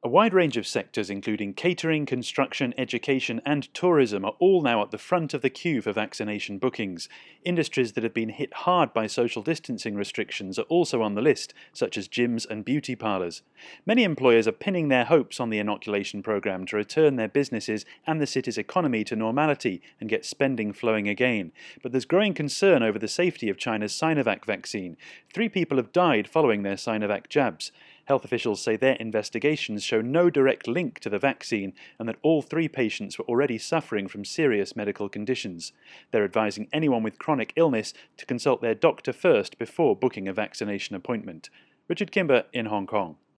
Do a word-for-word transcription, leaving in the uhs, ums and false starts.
A wide range of sectors, including catering, construction, education, and tourism, are all now at the front of the queue for vaccination bookings. Industries that have been hit hard by social distancing restrictions are also on the list, such as gyms and beauty parlours. Many employers are pinning their hopes on the inoculation programme to return their businesses and the city's economy to normality and get spending flowing again. But there's growing concern over the safety of China's Sinovac vaccine. Three people have died following their Sinovac jabs. Health officials say their investigations show no direct link to the vaccine and that all three patients were already suffering from serious medical conditions. They're advising anyone with chronic illness to consult their doctor first before booking a vaccination appointment. Richard Kimber in Hong Kong.